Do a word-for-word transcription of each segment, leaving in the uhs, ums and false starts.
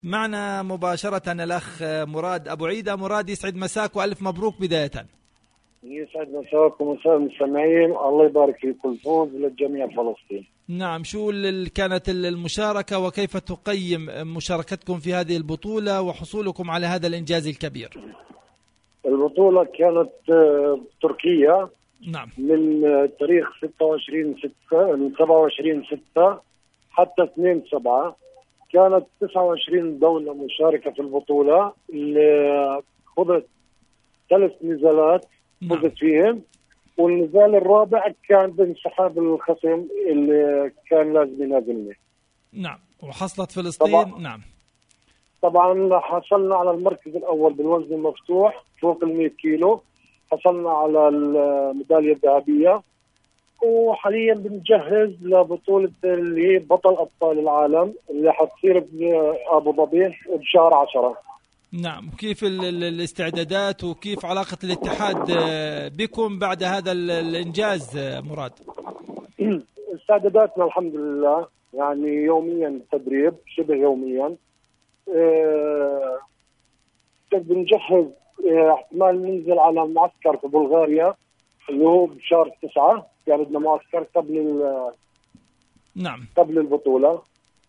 معنا مباشرة الأخ مراد أبو عيدة. مراد، يسعد مساك وألف مبروك بداية. يسعد مساكم ومساء المستمعين، الله يبارك فيكم، فوز للجميع فلسطين. نعم، شو كانت المشاركة وكيف تقيم مشاركتكم في هذه البطولة وحصولكم على هذا الإنجاز الكبير؟ البطولة كانت تركيا. نعم. من تاريخ ستة وعشرين ستة من سبعة وعشرين ستة حتى اثنين سبعة، كانت تسعة وعشرين دولة مشاركة في البطولة، اللي خضت ثلاث نزالات فزت فيهم، والنزال الرابع كان بانسحاب الخصم اللي كان لازم ينازلني. نعم. وحصلت فلسطين. طبعا نعم طبعا حصلنا على المركز الأول بالوزن المفتوح فوق ال مئة كيلو، حصلنا على الميدالية الذهبية، وحاليا بنجهز لبطولة اللي هي بطل أبطال العالم اللي حتصير بأبو ظبي بشهر عشرة. نعم. كيف الاستعدادات وكيف علاقة الاتحاد بكم بعد هذا الإنجاز مراد؟ استعداداتنا الحمد لله، يعني يوميا تدريب شبه يوميا. أه بنجهز. أه احتمال ننزل على معسكر في بلغاريا اللي هو بشهر تسعة، يعني بدنا معسكر قبل نعم قبل البطولة،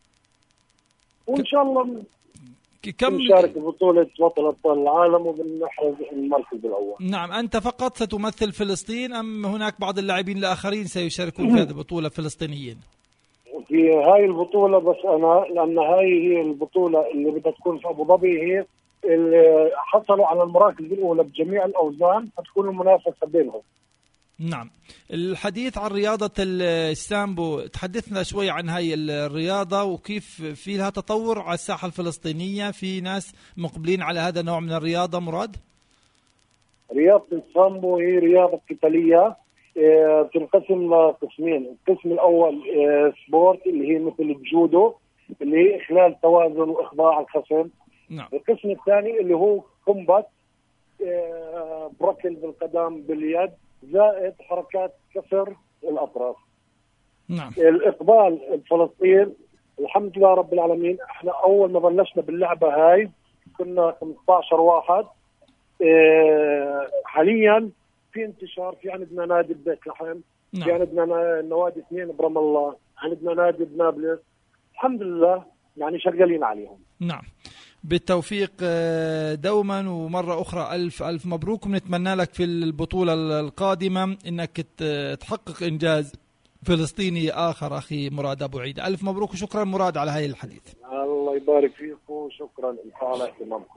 وإن شاء الله كم نشارك ببطولة بطل أبطال العالم وبنحرز المركز الأول. نعم. أنت فقط ستمثل فلسطين أم هناك بعض اللاعبين الآخرين سيشاركون في هذه البطولة فلسطينيين؟ في هاي البطولة بس أنا، لأن هاي هي البطولة اللي بدها تكون في أبو ظبي، هي اللي حصلوا على المراكز الأولى بجميع الأوزان، فتكون المنافسة بينهم. نعم. الحديث عن رياضة السامبو، تحدثنا شوي عن هاي الرياضة وكيف في لها تطور على الساحة الفلسطينية، في ناس مقبلين على هذا النوع من الرياضة مراد؟ رياضة السامبو هي رياضة قتالية، تنقسم لقسمين. القسم الأول سبورت اللي هي مثل الجودو، اللي هي إخلال توازن وإخضاع الخصم. نعم. القسم الثاني اللي هو كومبات، بركل بالقدم باليد زائد حركات كسر الأطراف. نعم. الإقبال بفلسطين الحمد لله رب العالمين، احنا أول ما بلشنا باللعبة هاي كنا خمسة عشر واحد. اه حاليا في انتشار، في عندنا نادي ببيت لحم. نعم. في عندنا نوادي اثنين برام الله، عندنا نادي بنابلس، الحمد لله يعني شغالين عليهم. نعم. بالتوفيق دوما، ومرة أخرى ألف ألف مبروك، ونتمنى لك في البطولة القادمة إنك تحقق إنجاز فلسطيني آخر. أخي مراد أبو عيدة، ألف مبروك وشكرا مراد على هاي الحديث. الله يبارك فيكم وشكرا على اهتمامكم.